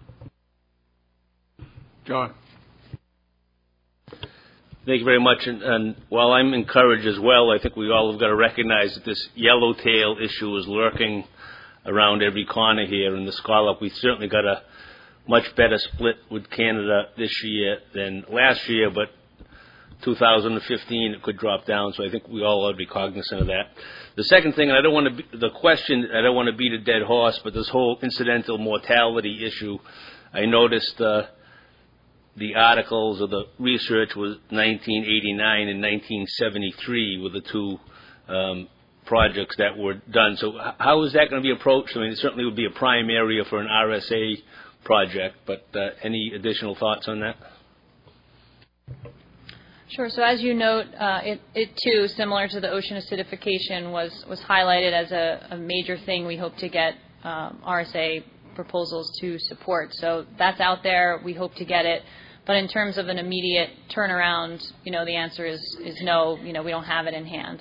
John. Thank you very much. And while I'm encouraged as well, I think we all have got to recognize that this yellowtail issue is lurking around every corner here in the scallop. We've certainly got a much better split with Canada this year than last year, but 2015 it could drop down, so I think we all ought to be cognizant of that. The second thing, and I don't want to beat a dead horse, but this whole incidental mortality issue, I noticed the articles or the research was 1989 and 1973 were the two projects that were done. So how is that going to be approached? I mean, it certainly would be a prime area for an RSA project, but any additional thoughts on that? Sure. So as you note, it too, similar to the ocean acidification, was highlighted as a major thing we hope to get RSA proposals to support. So that's out there. We hope to get it. But in terms of an immediate turnaround, the answer is no. We don't have it in hand.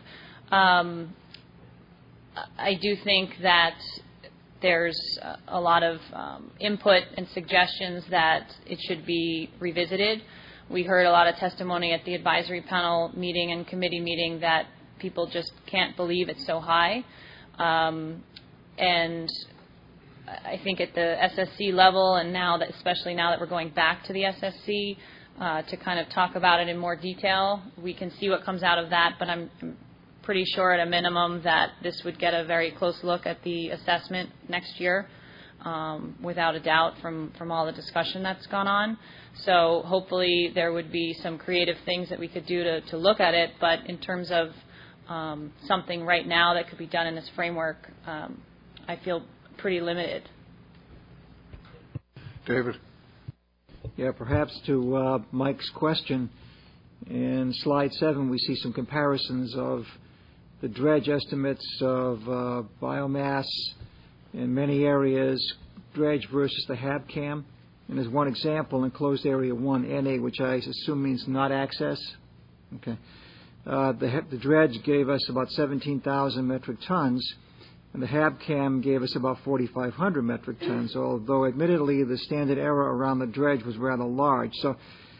I do think that there's a lot of input and suggestions that it should be revisited. We heard a lot of testimony at the advisory panel meeting and committee meeting that people just can't believe it's so high. And I think at the SSC level, and especially now that we're going back to the SSC to kind of talk about it in more detail, we can see what comes out of that. But I'm pretty sure at a minimum that this would get a very close look at the assessment next year. without a doubt from all the discussion that's gone on. So hopefully there would be some creative things that we could do to look at it, but in terms of something right now that could be done in this framework, I feel pretty limited. David? Yeah, perhaps to Mike's question, in slide 7 we see some comparisons of the dredge estimates of biomass in many areas, dredge versus the HABCAM. And there's one example, enclosed area 1, NA, which I assume means not access. Okay. The dredge gave us about 17,000 metric tons, and the HABCAM gave us about 4,500 metric tons, although admittedly the standard error around the dredge was rather large. So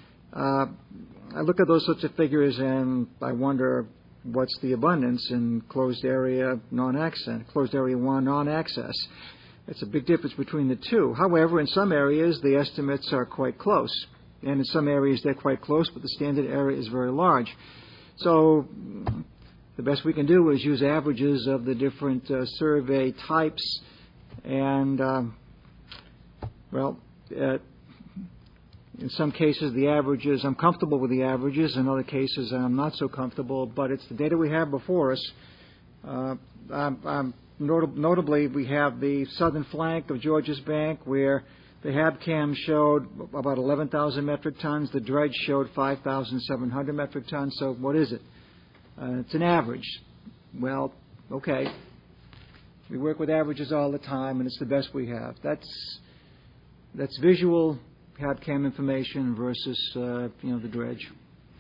I look at those sorts of figures and I wonder what's the abundance in closed area non-access, closed area 1 non-access. It's a big difference between the two. However, in some areas the estimates are quite close, and in some areas they're quite close, but the standard error is very large. So the best we can do is use averages of the different survey types, and in some cases the averages, I'm comfortable with the averages. In other cases I'm not so comfortable, but it's the data we have before us. Notably, we have the southern flank of Georges Bank where the HABCAM showed about 11,000 metric tons. The dredge showed 5,700 metric tons. So what is it? It's an average. Well, okay. We work with averages all the time, and it's the best we have. That's visual HABCAM information versus the dredge.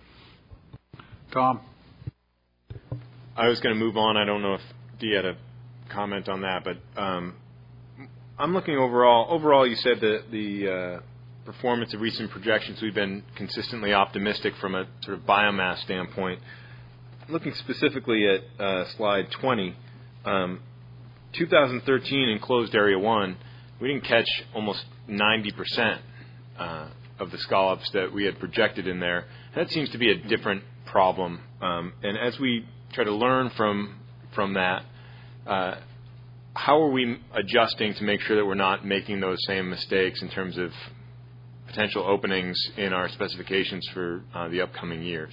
Tom? I was going to move on. I don't know if Dee had a comment on that, but I'm looking overall. Overall, you said that the performance of recent projections, we've been consistently optimistic from a sort of biomass standpoint. Looking specifically at slide 20, 2013 enclosed area 1, we didn't catch almost 90% of the scallops that we had projected in there. That seems to be a different problem. And as we try to learn from that, how are we adjusting to make sure that we're not making those same mistakes in terms of potential openings in our specifications for the upcoming years?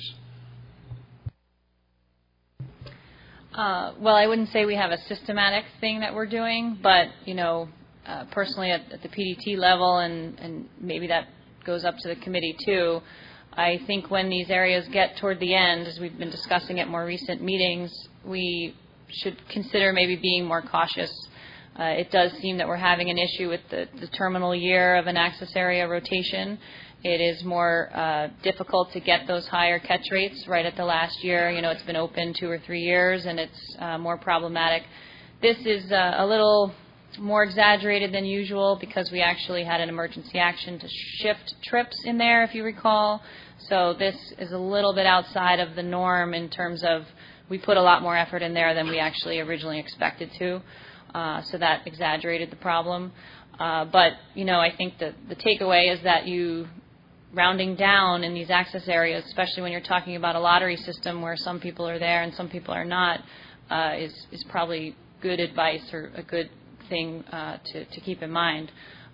Well, I wouldn't say we have a systematic thing that we're doing, but, personally at the PDT level, and maybe that goes up to the committee too, I think when these areas get toward the end, as we've been discussing at more recent meetings, we should consider maybe being more cautious. It does seem that we're having an issue with the terminal year of an access area rotation. It is more difficult to get those higher catch rates right at the last year. It's been open 2 or 3 years, and it's more problematic. This is a little more exaggerated than usual because we actually had an emergency action to shift trips in there, if you recall. So this is a little bit outside of the norm in terms of we put a lot more effort in there than we actually originally expected to. So that exaggerated the problem. But, I think the takeaway is that rounding down in these access areas, especially when you're talking about a lottery system where some people are there and some people are not, is probably good advice or a good thing to keep in mind.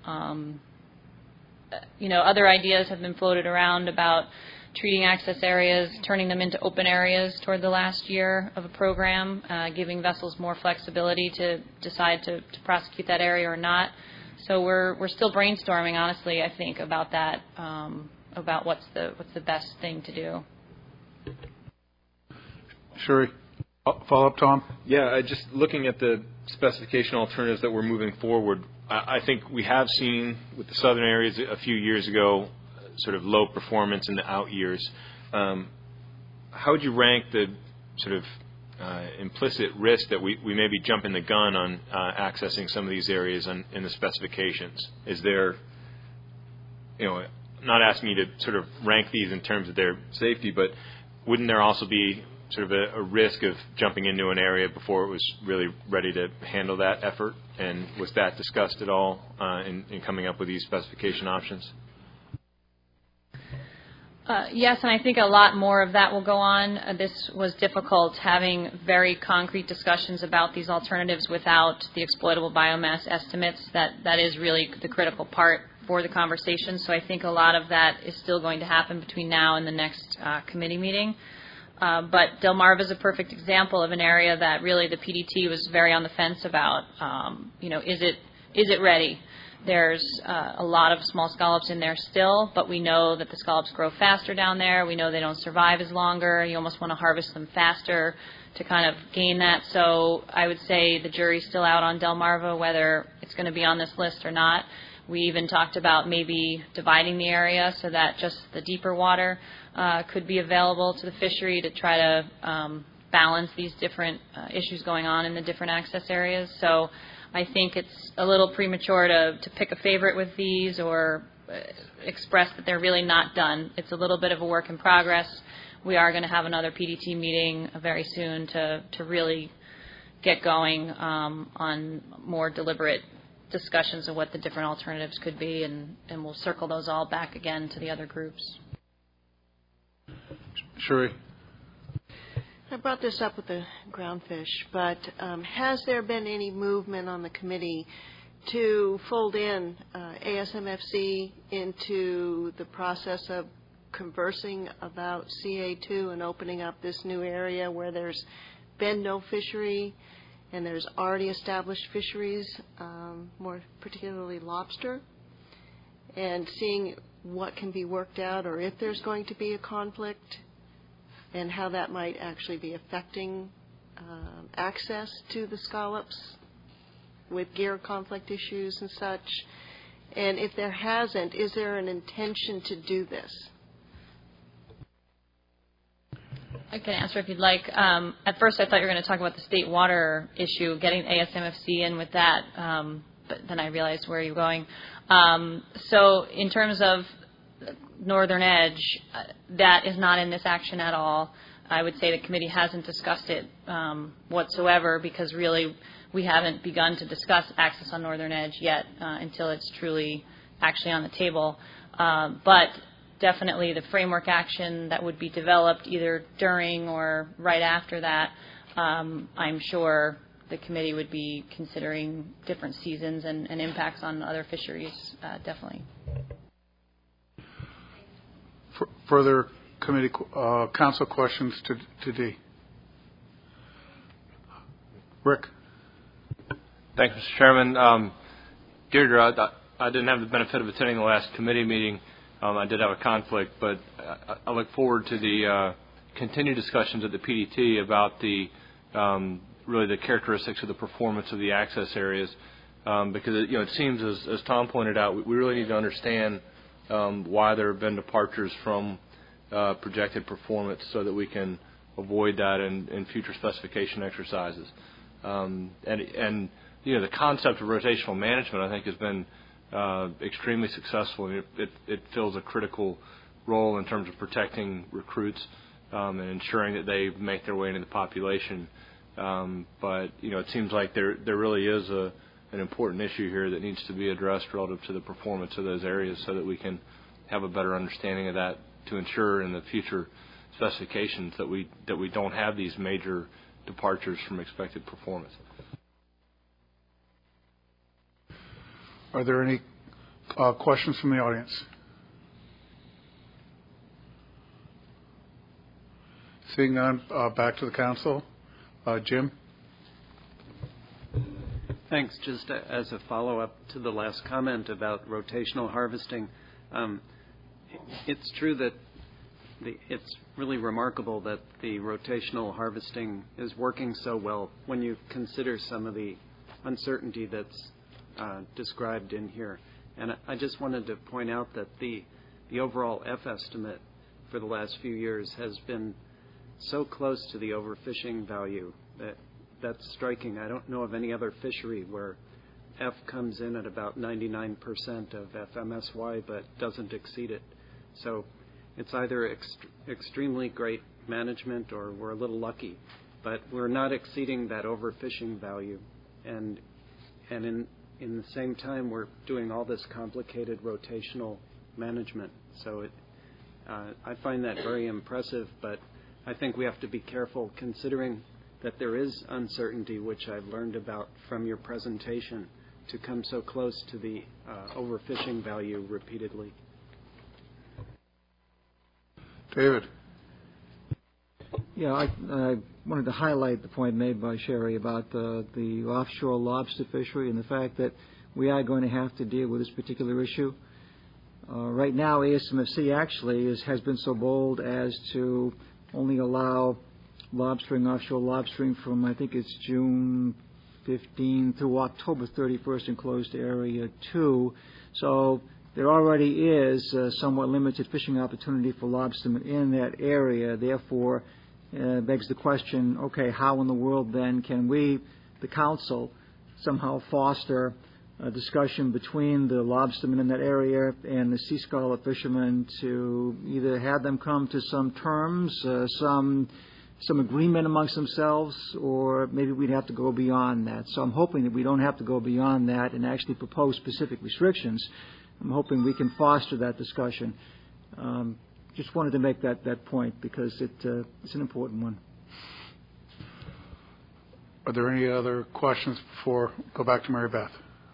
Other ideas have been floated around about treating access areas, turning them into open areas toward the last year of a program, giving vessels more flexibility to decide to prosecute that area or not. So we're still brainstorming, honestly, I think, about that, about what's the best thing to do. Sure. Follow up, Tom? Yeah, just looking at the specification alternatives that we're moving forward, I think we have seen with the southern areas a few years ago sort of low performance in the out years. How would you rank the sort of implicit risk that we may be jumping the gun on accessing some of these areas in the specifications? Is there, not asking you to sort of rank these in terms of their safety, but wouldn't there also be sort of a risk of jumping into an area before it was really ready to handle that effort? And was that discussed at all in coming up with these specification options? Yes, and I think a lot more of that will go on. This was difficult, having very concrete discussions about these alternatives without the exploitable biomass estimates. That is really the critical part for the conversation. So I think a lot of that is still going to happen between now and the next committee meeting. But Delmarva is a perfect example of an area that really the PDT was very on the fence about. Is it ready? There's a lot of small scallops in there still, but we know that the scallops grow faster down there. We know they don't survive as longer. You almost want to harvest them faster to kind of gain that. So I would say the jury's still out on Delmarva, whether it's going to be on this list or not. We even talked about maybe dividing the area so that just the deeper water could be available to the fishery to try to balance these different issues going on in the different access areas. So I think it's a little premature to pick a favorite with these or express that they're really not done. It's a little bit of a work in progress. We are going to have another PDT meeting very soon to really get going on more deliberate discussions of what the different alternatives could be, and we'll circle those all back again to the other groups. Sheree? I brought this up with the groundfish, but has there been any movement on the committee to fold in ASMFC into the process of conversing about CA2 and opening up this new area where there's been no fishery and there's already established fisheries, more particularly lobster, and seeing what can be worked out or if there's going to be a conflict and how that might actually be affecting access to the scallops with gear conflict issues and such. And if there hasn't, is there an intention to do this? I can answer if you'd like. At first I thought you were going to talk about the state water issue, getting ASMFC in with that, but then I realized where you're going. So in terms of Northern Edge, that is not in this action at all. I would say the committee hasn't discussed it whatsoever because really we haven't begun to discuss access on Northern Edge yet until it's truly actually on the table. But definitely the framework action that would be developed either during or right after that, I'm sure the committee would be considering different seasons and impacts on other fisheries, definitely. Further committee council questions to Dee? Rick? Thanks, Mr. Chairman. Deirdre, I didn't have the benefit of attending the last committee meeting. I did have a conflict, but I look forward to the continued discussions at the PDT about the really the characteristics of the performance of the access areas, because it seems, as Tom pointed out, we really need to understand why there have been departures from projected performance so that we can avoid that in future specification exercises. And the concept of rotational management, I think, has been extremely successful. It fills a critical role in terms of protecting recruits and ensuring that they make their way into the population. But it seems like there really is an important issue here that needs to be addressed relative to the performance of those areas so that we can have a better understanding of that to ensure in the future specifications that we don't have these major departures from expected performance. Are there any questions from the audience? Seeing none, back to the council. Jim? Thanks. Just as a follow-up to the last comment about rotational harvesting, it's true that it's really remarkable that the rotational harvesting is working so well when you consider some of the uncertainty that's described in here. And I just wanted to point out that the overall F estimate for the last few years has been so close to the overfishing value that's striking. I don't know of any other fishery where F comes in at about 99% of FMSY but doesn't exceed it. So it's either extremely great management or we're a little lucky. But we're not exceeding that overfishing value. And in the same time, we're doing all this complicated rotational management. So I find that very impressive, but I think we have to be careful considering that there is uncertainty, which I've learned about from your presentation, to come so close to the overfishing value repeatedly. David. Yeah, I wanted to highlight the point made by Sherry about the offshore lobster fishery and the fact that we are going to have to deal with this particular issue. Right now, ASMFC actually has been so bold as to only allow lobstering, offshore lobstering from, I think it's June 15 through October 31st in closed area 2. So there already is somewhat limited fishing opportunity for lobstermen in that area. Therefore, begs the question, okay, how in the world then can we, the council, somehow foster a discussion between the lobstermen in that area and the sea scallop fishermen to either have them come to some terms, some agreement amongst themselves, or maybe we'd have to go beyond that. So I'm hoping that we don't have to go beyond that and actually propose specific restrictions. I'm hoping we can foster that discussion. Just wanted to make that point because it's an important one. Are there any other questions before we go back to Mary Beth?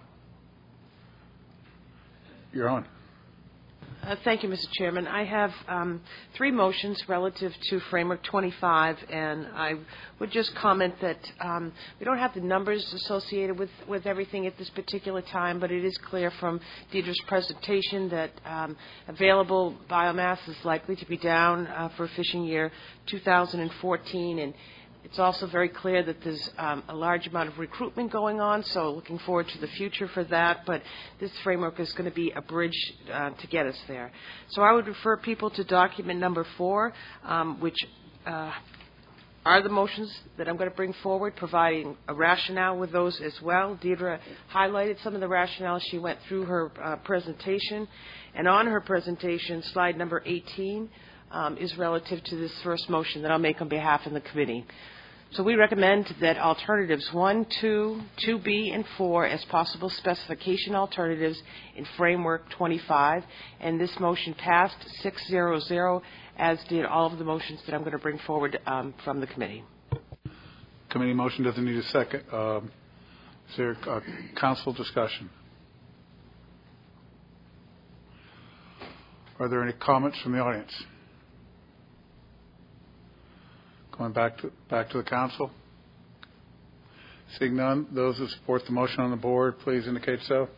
You're on. Thank you, Mr. Chairman. I have 3 motions relative to Framework 25, and I would just comment that we don't have the numbers associated with everything at this particular time, but it is clear from Deidre's presentation that available biomass is likely to be down for fishing year 2014, and it's also very clear that there's a large amount of recruitment going on, so looking forward to the future for that. But this framework is going to be a bridge to get us there. So I would refer people to document number 4, which are the motions that I'm going to bring forward, providing a rationale with those as well. Deidre highlighted some of the rationale. She went through her presentation. And on her presentation, slide number 18 is relative to this first motion that I'll make on behalf of the committee. So we recommend that alternatives 1, 2, 2B, and 4 as possible specification alternatives in Framework 25. And this motion passed 6-0-0, as did all of the motions that I'm going to bring forward from the committee. Committee motion doesn't need a second. Is there council discussion? Are there any comments from the audience? Going back to the council. Seeing none, those who support the motion on the board, please indicate so.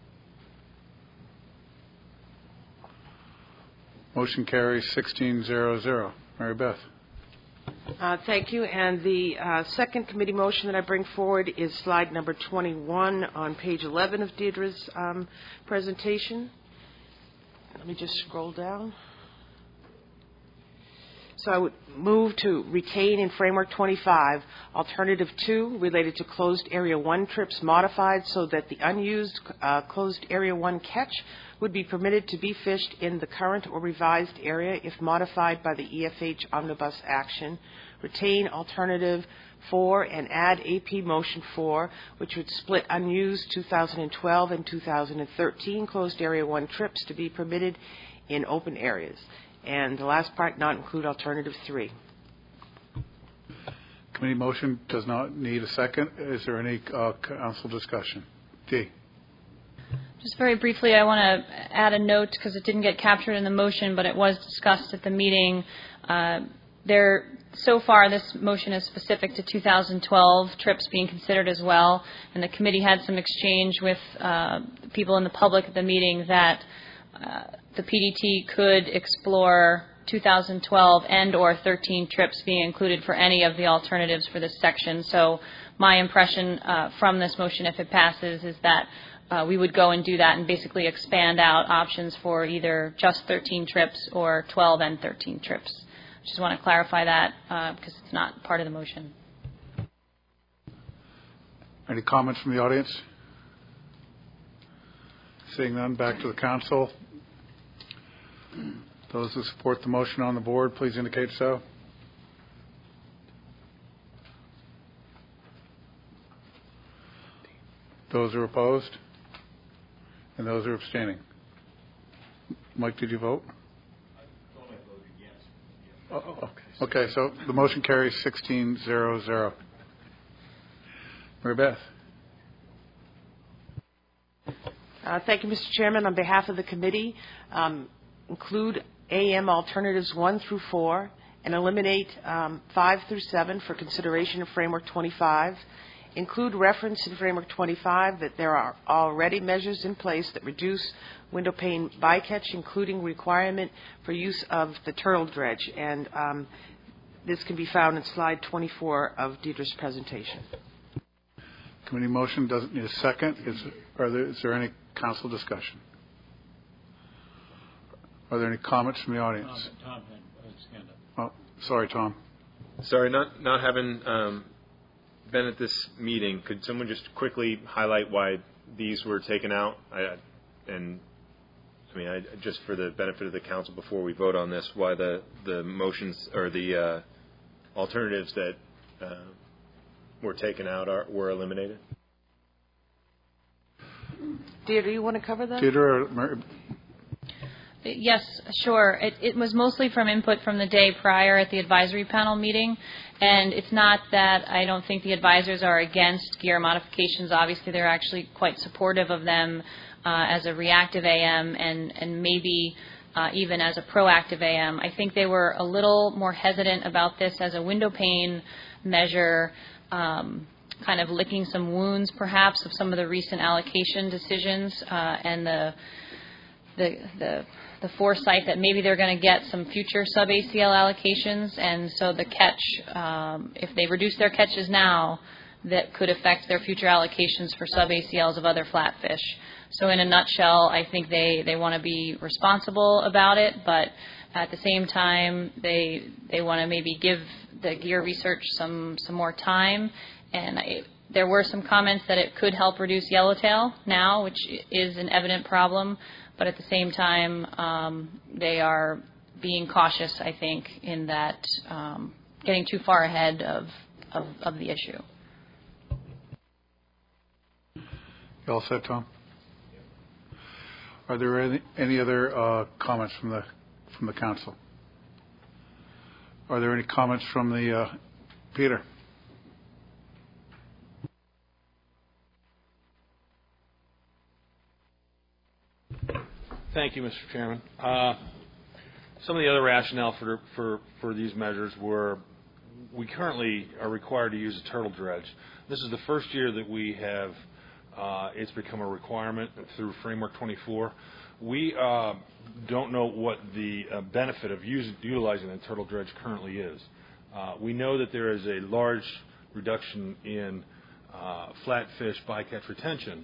Motion carries 16-0-0. Mary Beth. Thank you. And the second committee motion that I bring forward is slide number 21 on page 11 of Deidre's presentation. Let me just scroll down. So I would move to retain in Framework 25 Alternative 2 related to Closed Area 1 trips modified so that the unused Closed Area 1 catch would be permitted to be fished in the current or revised area if modified by the EFH Omnibus action. Retain Alternative 4 and add AP Motion 4, which would split unused 2012 and 2013 Closed Area 1 trips to be permitted in open areas. And the last part, not include Alternative 3. Committee motion does not need a second. Is there any council discussion? D. Just very briefly, I want to add a note because it didn't get captured in the motion, but it was discussed at the meeting. So far, this motion is specific to 2012 trips being considered as well, and the committee had some exchange with people in the public at the meeting that the PDT could explore 2012 and or 13 trips being included for any of the alternatives for this section. So my impression from this motion, if it passes, is that we would go and do that and basically expand out options for either just 13 trips or 12 and 13 trips. Just want to clarify that because it's not part of the motion. Any comments from the audience? Seeing none, back to the council. Those who support the motion on the board, please indicate so. Those who are opposed? And those who are abstaining? Mike, did you vote? Only Okay, so the motion carries 16-0-0. Mary Beth. Thank you, Mr. Chairman. On behalf of the committee, include AM alternatives 1 through 4 and eliminate 5 through 7 for consideration of Framework 25. Include reference in Framework 25 that there are already measures in place that reduce window pane bycatch, including requirement for use of the turtle dredge. And this can be found in slide 24 of Deidre's presentation. Committee motion doesn't need a second. Is there any council discussion? Are there any comments from the audience? Tom had his hand Oh, up. sorry, Tom. Sorry, not having been at this meeting, could someone just quickly highlight why these were taken out? Just for the benefit of the council before we vote on this, why the motions or the alternatives that were taken out were eliminated? Deirdre, you want to cover that? Deirdre or Mary? Yes, sure. It was mostly from input from the day prior at the advisory panel meeting, and it's not that I don't think the advisors are against gear modifications. Obviously, they're actually quite supportive of them as a reactive AM and maybe even as a proactive AM. I think they were a little more hesitant about this as a window pane measure, kind of licking some wounds perhaps of some of the recent allocation decisions and the foresight that maybe they're going to get some future sub-ACL allocations, and so the catch, if they reduce their catches now, that could affect their future allocations for sub-ACLs of other flatfish. So in a nutshell, I think they want to be responsible about it, but at the same time, they want to maybe give the gear research some more time. And there were some comments that it could help reduce yellowtail now, which is an evident problem. But at the same time, they are being cautious, I think, in that getting too far ahead of the issue. You all set, Tom? Are there any other comments from the council? Are there any comments from the Peter? Thank you, Mr. Chairman. Some of the other rationale for these measures were we currently are required to use a turtle dredge. This is the first year that we have it's become a requirement through Framework 24. We don't know what the benefit of utilizing the turtle dredge currently is. We know that there is a large reduction in flatfish bycatch retention.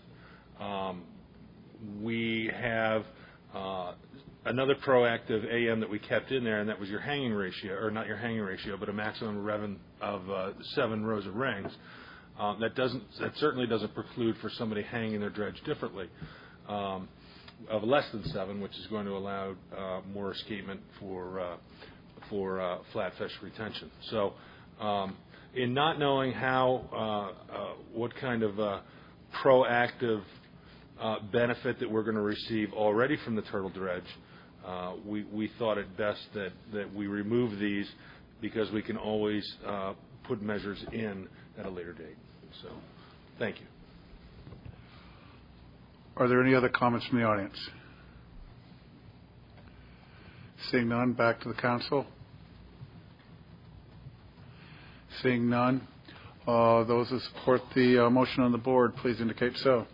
We have another proactive AM that we kept in there, and that was your hanging ratio, or not your hanging ratio, but a maximum of 7 rows of rings. That certainly doesn't preclude for somebody hanging their dredge differently of less than 7, which is going to allow more escapement for flatfish retention. So, in not knowing what kind of proactive benefit that we're going to receive already from the turtle dredge, we thought it best that we remove these because we can always put measures in at a later date. So, thank you. Are there any other comments from the audience? Seeing none, back to the council. Seeing none, those who support the motion on the board, please indicate so.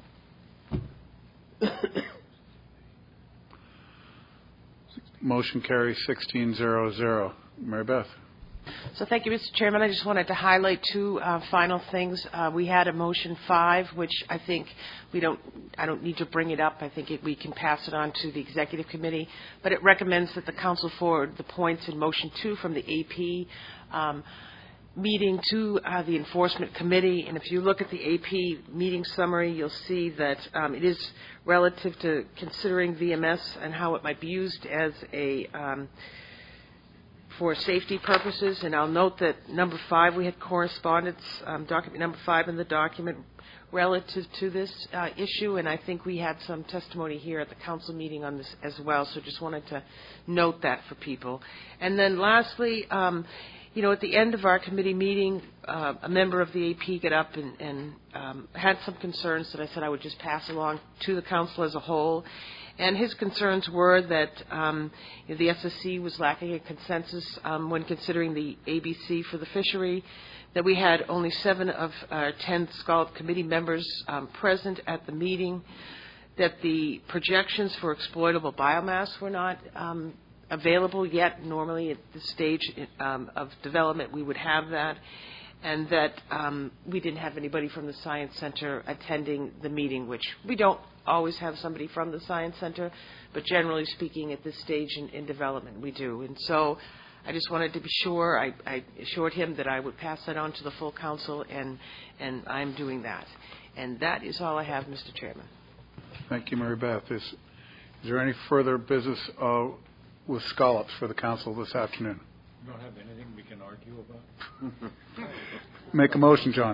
Motion carries 16-0-0. Mary Beth. So thank you, Mr. Chairman. I just wanted to highlight 2 final things. We had a motion 5, which I think I don't need to bring it up. I think we can pass it on to the executive committee. But it recommends that the council forward the points in motion 2 from the AP meeting to the enforcement committee. And if you look at the AP meeting summary, you'll see that it is relative to considering VMS and how it might be used as for safety purposes. And I'll note that number 5, we had correspondence, document number 5 in the document relative to this issue, and I think we had some testimony here at the council meeting on this as well, so just wanted to note that for people. And then lastly, at the end of our committee meeting, a member of the AP got up and had some concerns that I said I would just pass along to the council as a whole. And his concerns were that the SSC was lacking a consensus when considering the ABC for the fishery, that we had only 7 of our 10 Scallop committee members present at the meeting, that the projections for exploitable biomass were not available yet. Normally at this stage of development we would have that, and that we didn't have anybody from the Science Center attending the meeting, which we don't always have somebody from the Science Center, but generally speaking at this stage in development we do. And so I just wanted to be sure. I assured him that I would pass that on to the full council, and I'm doing that. And that is all I have, Mr. Chairman. Thank you, Mary Beth. Is there any further business with scallops for the council this afternoon? We don't have anything we can argue about? Make a motion, John.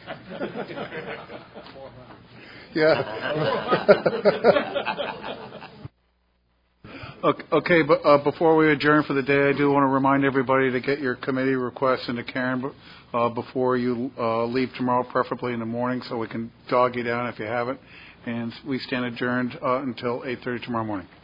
Yeah. Okay, but before we adjourn for the day, I do want to remind everybody to get your committee requests into Karen before you leave tomorrow, preferably in the morning, so we can dog you down if you haven't. And we stand adjourned until 8:30 tomorrow morning.